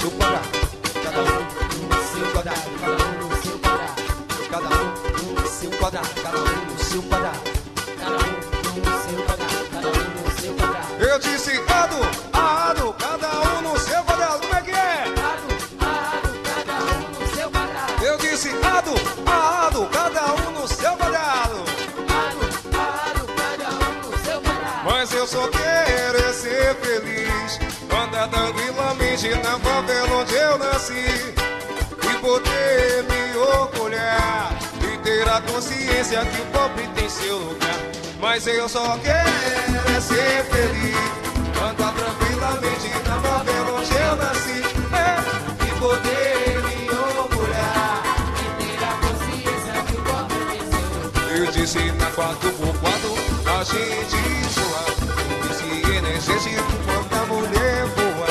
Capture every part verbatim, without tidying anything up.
seu quadrado, cada um no seu quadrado, cada um no seu quadrado, cada um no seu quadrado, cada um no seu quadrado, cada um no seu quadrado, cada um no seu quadrado. Eu disse ado, ado, cada um no seu quadrado. Como é que é? Ado, ado, cada um no seu quadrado. Eu disse ado, ado, cada um no seu quadrado. Ado, ado, cada um no seu quadrado. Mas eu só quero é ser feliz, andar tranquilamente na favela onde eu nasci e poder me orgulhar e ter a consciência que o pobre tem seu lugar. Mas eu só quero é ser feliz, andar tranquilamente na favela onde eu nasci, é, e poder me orgulhar E ter a consciência que o pobre tem seu lugar. Eu disse na quatro por quatro a gente zoa, disse energético quando a mulher voa.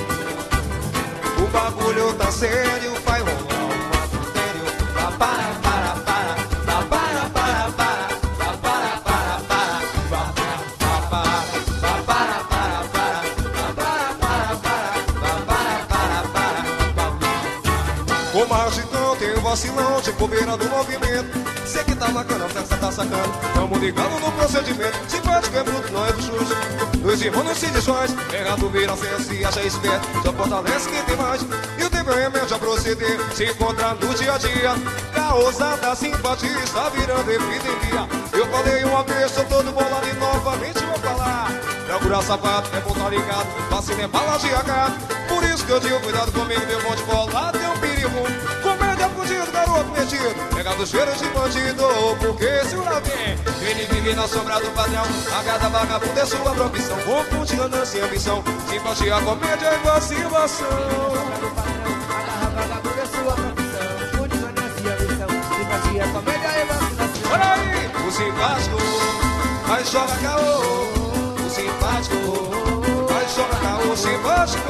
O bagulho tá sério, vai rolar um adultério. Vá para, para, para, vá para, para, para, vá para, para, para, vá para, para, vá para, para, para, vá para, para, para, vá para, para, para, vá para. O margitão tem o vacilão de bobeira do movimento. Cê que tá bacana, você tá sacando. Tamo ligado no procedimento. Simpático é bruto, não é buchucho. Dois irmãos não se desfaz. Errado vira senso e acha esperto. Só fortalece quem tem mais. E o tempo é remédio a proceder. Se encontrar no dia a dia. Causa da simpatia está virando epidemia. Eu falei uma vez, sou todo bolado e novamente vou falar. Procurar sapato, é bom tá ligado. Vacina é bala de A K. Por isso que eu digo, cuidado comigo, meu monte bolado é um perigo. Comédia fudido, garoto metido. Pegado cheiro de bandido, porque se o lá vem. Ele vive na sombra do padrão. A cada vagabundo é sua profissão. Confunde ganância e ambição. Simpatia, comédia é igual simulação. Agarra vagabundo é sua profissão. Confunde ganância e ambição. Simpatia, comédia e vacinação. Olha aí, o simpático, aí joga caô. O simpático, aí joga caô. Simpático,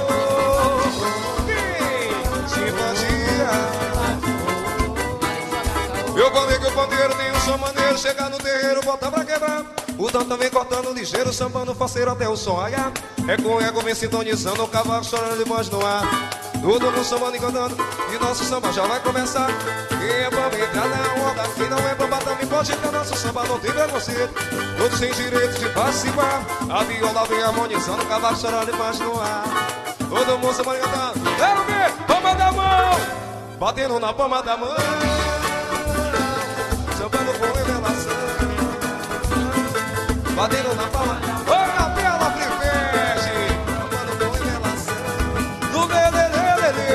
vem, simpatia. Eu falei que o pandeiro tem um som maneiro. Chegar no terreiro, bota pra quebrar. O tam também cortando ligeiro, sambando faceiro até o som raiar. É com ego vem sintonizando, o cavalo chorando de voz no ar. Todo mundo sambando e cantando, e nosso samba já vai começar. Quem é pra entrar na onda, quem não é pra também pode entrar. Nosso samba não tem preconceito, todos têm direito de participar. A viola vem harmonizando, o cavalo chorando de voz no ar. Todo mundo sambando e cantando, quero ver, palma da mão, batendo na palma da mão. Sambando com revelação, batendo na palma da mão. Olha a bela privege, sambando com revelação. Do lelelelele,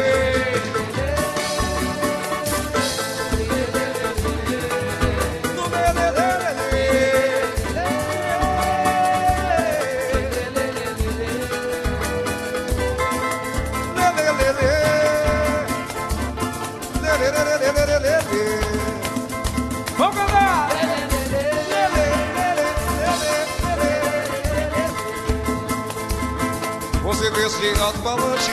do lelelelele, lelelelele. Vamos cantar! Você vê esse alto-falante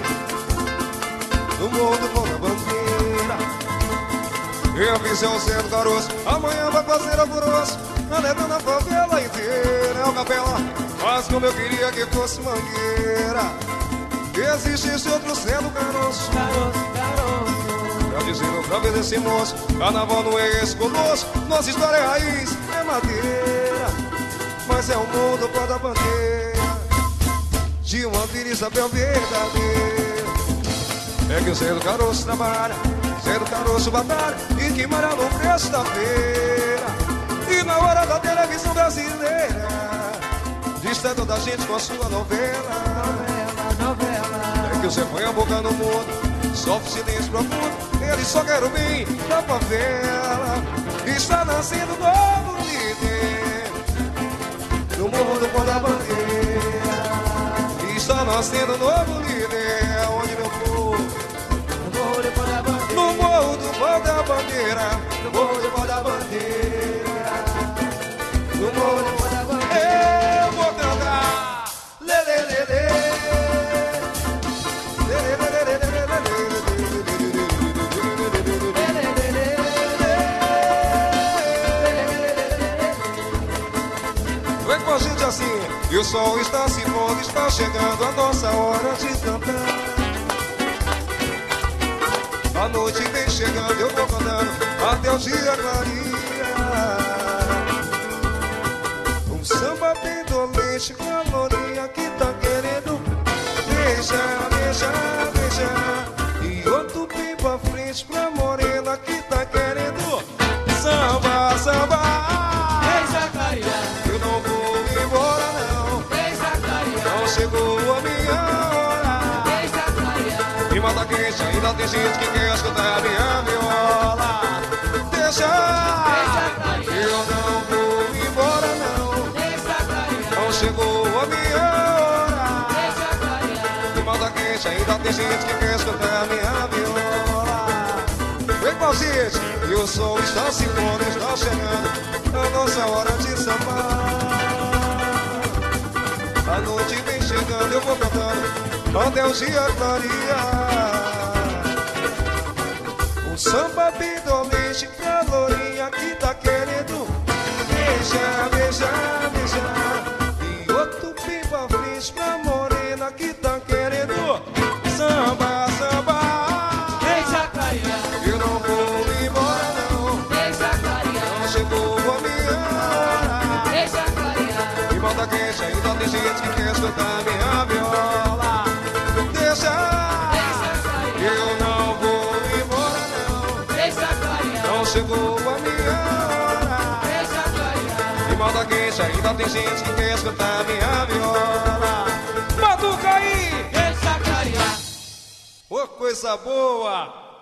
no morro do Pão da Bandeira. Eu avisei ao Zé do Caroço, amanhã vai fazer alvoroço, alertando a favela inteira. É o Capela, mas como eu queria que fosse Mangueira. Que existisse outro Zé do Caroço. Caroço, caroço. Pra dizer outra vez esse moço, carnaval não é esse colosso. Nossa história é raiz, é madeira, mas é o mundo pó da bandeira de uma Vila Isabel verdadeira. É que o Zé do Caroço trabalha, Zé do Caroço batalha e que malha no preço da feira. E na hora da televisão brasileira distrai toda a gente com a sua novela. Novela, novela. É que o Zé põe a boca no mundo, sofre silêncio profundo. Ele só quer o bem da favela. Está nascendo um novo líder no morro do Pão da Bandeira. Está nascendo um novo líder. Onde meu povo? No morro do Pão da Bandeira. No morro do Pão da Bandeira. No morro do Pão da Bandeira. No morro do Pão da Bandeira. Eu vou cantar. Lelelele. Vem com a gente assim, e o sol está se pondo, está chegando a nossa hora de cantar. noite vem chegando, eu vou cantando até o dia clarear. Um samba bem dolente com a lourinha que tá querendo beijar, beijar, beijar. E outro bem pra frente pra morena que tá querendo samba, samba. Ei, Zacarias, Eu não vou embora não, ei, Zacarias, não chegou a minha hora. ei, Zacarias, Clima tá quente, ainda tem gente que quer escutar a minha viola. Deixa, eu não vou embora não, ei, Zacarias, não chegou a minha hora. ei, Zacarias, Clima tá quente, ainda tem gente que quer escutar a minha viola. Vem com a gente, e o sol está se pondo, está chegando a nossa hora de sambar. A noite vem chegando, eu vou cantando até o dia clarear. Um samba bem dolente pra lourinha que tá querendo beijar, beijar, beijar. E outro bem pra frente pra morena que tá querendo samba, samba. ei, Zacarias, Eu não vou embora não, ei, Zacarias, não chegou a minha hora. ei, Zacarias, E manda quente, ainda tem gente que quer escutar minha viola. Deixa, eu não vou embora não, ei, Zacarias, não chegou a minha hora. ei, Zacarias, E manda quente, ainda tem gente que quer escutar minha viola. Batuca aí! ei, Zacarias. Ô, coisa boa!